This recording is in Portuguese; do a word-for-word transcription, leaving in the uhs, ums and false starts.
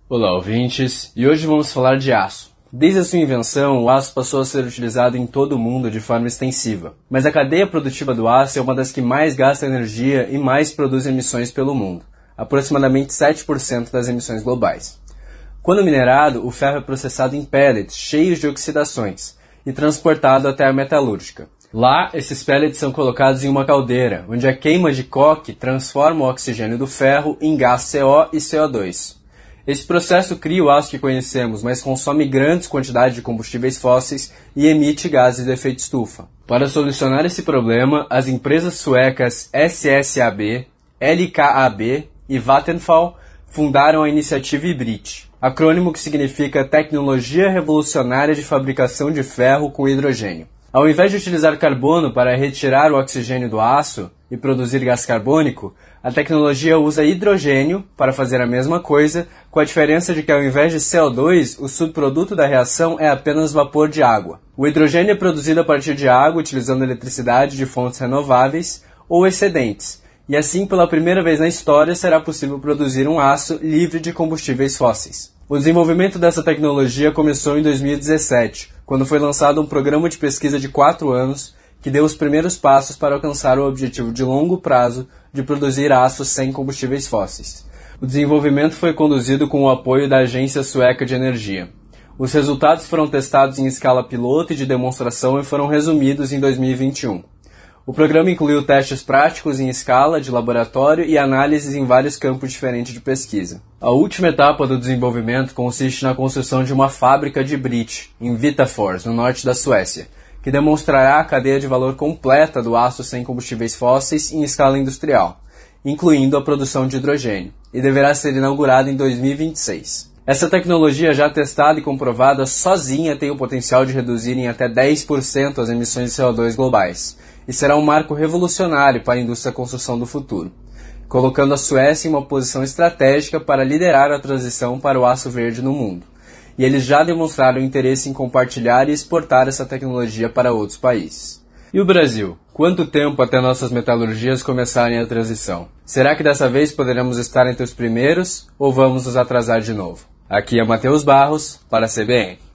Olá, ouvintes, e hoje vamos falar de aço. Desde a sua invenção, o aço passou a ser utilizado em todo o mundo de forma extensiva. Mas a cadeia produtiva do aço é uma das que mais gasta energia e mais produz emissões pelo mundo, aproximadamente sete por cento das emissões globais. Quando minerado, o ferro é processado em pellets cheios de oxidações e transportado até a metalúrgica. Lá, esses pellets são colocados em uma caldeira, onde a queima de coque transforma o oxigênio do ferro em gás C O e C O dois. Esse processo cria o aço que conhecemos, mas consome grandes quantidades de combustíveis fósseis e emite gases de efeito estufa. Para solucionar esse problema, as empresas suecas S S A B, L K A B e Vattenfall fundaram a iniciativa HYBRIT, acrônimo que significa Tecnologia Revolucionária de Fabricação de Ferro com Hidrogênio. Ao invés de utilizar carbono para retirar o oxigênio do aço e produzir gás carbônico, a tecnologia usa hidrogênio para fazer a mesma coisa, com a diferença de que ao invés de C O dois, o subproduto da reação é apenas vapor de água. O hidrogênio é produzido a partir de água utilizando eletricidade de fontes renováveis ou excedentes, e assim pela primeira vez na história será possível produzir um aço livre de combustíveis fósseis. O desenvolvimento dessa tecnologia começou em dois mil e dezessete, quando foi lançado um programa de pesquisa de quatro anos que deu os primeiros passos para alcançar o objetivo de longo prazo de produzir aço sem combustíveis fósseis. O desenvolvimento foi conduzido com o apoio da Agência Sueca de Energia. Os resultados foram testados em escala piloto e de demonstração e foram resumidos em dois mil e vinte e um. O programa incluiu testes práticos em escala, de laboratório e análises em vários campos diferentes de pesquisa. A última etapa do desenvolvimento consiste na construção de uma fábrica de HYBRIT, em Vitafors, no norte da Suécia, que demonstrará a cadeia de valor completa do aço sem combustíveis fósseis em escala industrial, incluindo a produção de hidrogênio, e deverá ser inaugurada em dois mil e vinte e seis. Essa tecnologia já testada e comprovada sozinha tem o potencial de reduzir em até dez por cento as emissões de C O dois globais, e será um marco revolucionário para a indústria da construção do futuro, colocando a Suécia em uma posição estratégica para liderar a transição para o aço verde no mundo. E eles já demonstraram interesse em compartilhar e exportar essa tecnologia para outros países. E o Brasil? Quanto tempo até nossas metalurgias começarem a transição? Será que dessa vez poderemos estar entre os primeiros ou vamos nos atrasar de novo? Aqui é Matheus Barros, para a C B N.